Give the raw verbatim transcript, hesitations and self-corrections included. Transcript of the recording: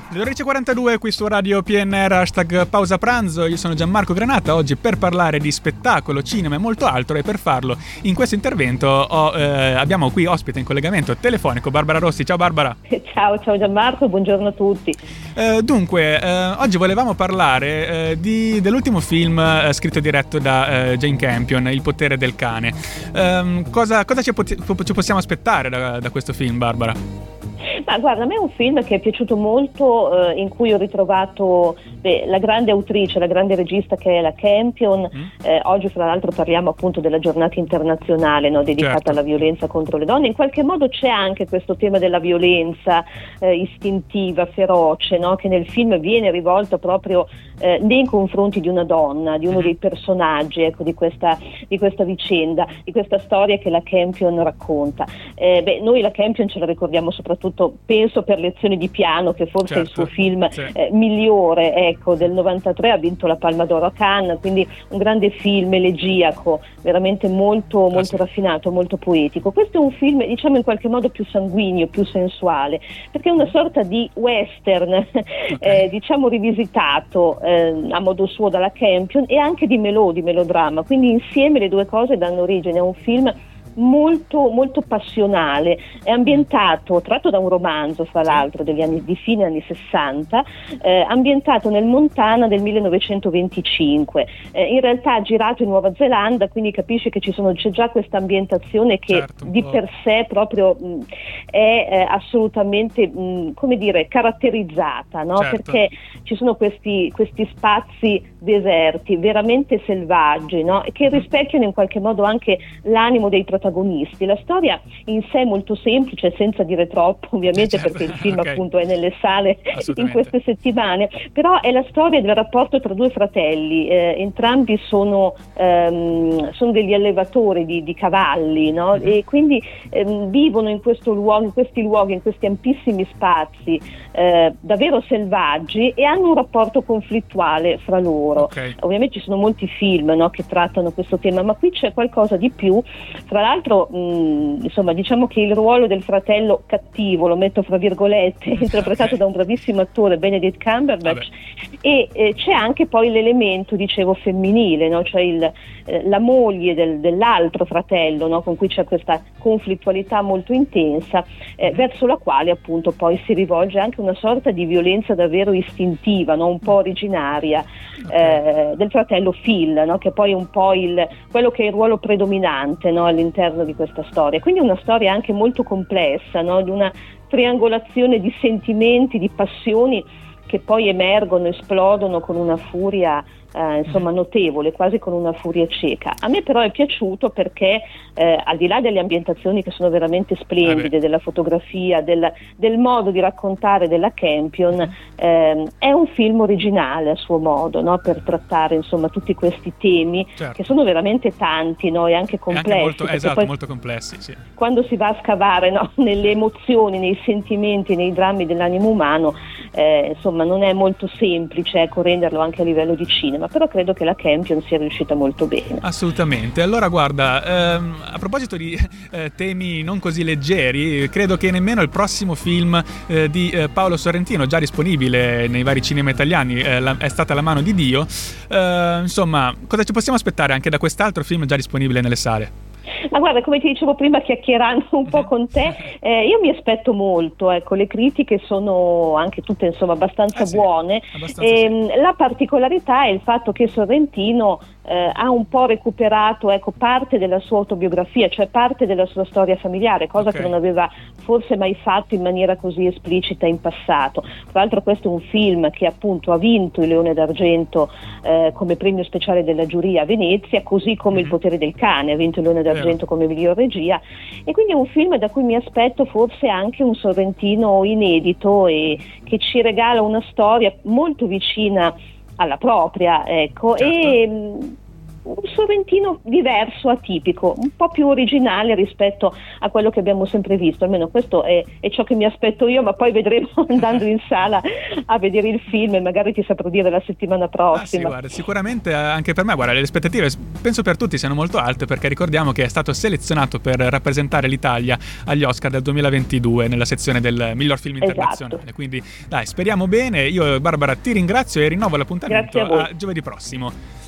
Le dodici e quarantadue qui su Radio P N R, hashtag pausa pranzo. Io sono Gianmarco Granata, oggi per parlare di spettacolo, cinema e molto altro, e per farlo in questo intervento ho, eh, abbiamo qui ospite in collegamento telefonico Barbara Rossi. Ciao Barbara. Ciao, ciao Gianmarco, buongiorno a tutti. Eh, dunque, eh, oggi volevamo parlare eh, di, dell'ultimo film eh, scritto e diretto da eh, Jane Campion, Il potere del cane. Eh, cosa cosa ci, pot- ci possiamo aspettare da, da questo film, Barbara? Ma guarda, a me è un film che è piaciuto molto, eh, in cui ho ritrovato beh, la grande autrice, la grande regista che è la Campion. Mm. Eh, oggi fra l'altro parliamo appunto della giornata internazionale, no, dedicata certo. alla violenza contro le donne. In qualche modo c'è anche questo tema della violenza eh, istintiva, feroce, no, che nel film viene rivolto proprio eh, nei confronti di una donna, di uno mm. dei personaggi, ecco, di questa, di questa vicenda, di questa storia che la Campion racconta. Eh, beh, noi la Campion ce la ricordiamo soprattutto, penso, per Lezioni di piano, che forse certo, è il suo film sì. eh, migliore, ecco, del novantatré, ha vinto la Palma d'Oro a Cannes, quindi un grande film elegiaco, veramente molto, molto ah, sì. raffinato, molto poetico. Questo è un film, diciamo, in qualche modo più sanguigno, più sensuale, perché è una sorta di western, okay. eh, diciamo rivisitato eh, a modo suo dalla Campion, e anche di melò, di melodramma, quindi insieme le due cose danno origine a un film molto molto passionale. È ambientato, tratto da un romanzo fra l'altro degli anni di fine anni sessanta, eh, ambientato nel Montana del millenovecentoventicinque, eh, in realtà girato in Nuova Zelanda, quindi capisci che ci sono, c'è già questa ambientazione che certo, di per sé proprio mh, è eh, assolutamente mh, come dire caratterizzata, no? Certo. Perché ci sono questi, questi spazi deserti veramente selvaggi, no? Che rispecchiano in qualche modo anche l'animo dei protagonisti. La storia in sé è molto semplice, senza dire troppo ovviamente, certo. perché il film okay. appunto è nelle sale in queste settimane, però è la storia del rapporto tra due fratelli, eh, entrambi sono, ehm, sono degli allevatori di, di cavalli, no? Mm-hmm. E quindi ehm, vivono in, questo luogo, in questi luoghi, in questi ampissimi spazi eh, davvero selvaggi, e hanno un rapporto conflittuale fra loro. Okay. Ovviamente ci sono molti film, no, che trattano questo tema, ma qui c'è qualcosa di più. Fra l'altro, mh, insomma, diciamo che il ruolo del fratello cattivo, lo metto fra virgolette, interpretato okay. da un bravissimo attore, Benedict Cumberbatch, e eh, c'è anche poi l'elemento, dicevo, femminile, no? Cioè il, eh, la moglie del, dell'altro fratello, no? Con cui c'è questa conflittualità molto intensa, eh, verso la quale appunto poi si rivolge anche una sorta di violenza davvero istintiva, no? Un po' originaria, okay. eh, del fratello Phil, no? Che poi è un po' il, quello che è il ruolo predominante, no? All'interno di questa storia. Quindi è una storia anche molto complessa, no? Di una triangolazione di sentimenti, di passioni che poi emergono, esplodono con una furia eh, insomma notevole, quasi con una furia cieca. A me però è piaciuto perché eh, al di là delle ambientazioni che sono veramente splendide, ah della fotografia, del, del modo di raccontare della Campion, eh, è un film originale a suo modo, no? Per trattare insomma tutti questi temi, certo. che sono veramente tanti, no? E anche complessi. E anche molto, esatto, molto complessi, sì. Quando si va a scavare, no? Nelle emozioni, nei sentimenti, nei drammi dell'animo umano, eh, insomma non è molto semplice, ecco, renderlo anche a livello di cinema, però credo che la Campion sia riuscita molto bene. Assolutamente. Allora guarda, ehm, a proposito di eh, temi non così leggeri, credo che nemmeno il prossimo film eh, di eh, Paolo Sorrentino, già disponibile nei vari cinema italiani, eh, la, è stata La mano di Dio, eh, insomma, cosa ci possiamo aspettare anche da quest'altro film già disponibile nelle sale? Ma guarda, come ti dicevo prima, chiacchierando un po' con te, eh, io mi aspetto molto, ecco, le critiche sono anche tutte insomma abbastanza eh sì, buone, abbastanza e, sì. La particolarità è il fatto che Sorrentino eh, ha un po' recuperato, ecco, parte della sua autobiografia, cioè parte della sua storia familiare, cosa okay. che non aveva forse mai fatto in maniera così esplicita in passato. Tra l'altro questo è un film che appunto ha vinto il Leone d'Argento eh, come premio speciale della giuria a Venezia, così come mm-hmm. Il potere del cane ha vinto il Leone d'Argento come miglior regia, e quindi è un film da cui mi aspetto forse anche un Sorrentino inedito e che ci regala una storia molto vicina alla propria, ecco, certo. e un Sorrentino diverso, atipico, un po' più originale rispetto a quello che abbiamo sempre visto, almeno questo è, è ciò che mi aspetto io, ma poi vedremo andando in sala a vedere il film e magari ti saprò dire la settimana prossima. Ah, sì, guarda, sicuramente anche per me, guarda, le aspettative penso per tutti siano molto alte, perché ricordiamo che è stato selezionato per rappresentare l'Italia agli Oscar del duemilaventidue nella sezione del miglior film internazionale. Esatto. Quindi dai, speriamo bene. Io, Barbara, ti ringrazio e rinnovo l'appuntamento a, a giovedì prossimo.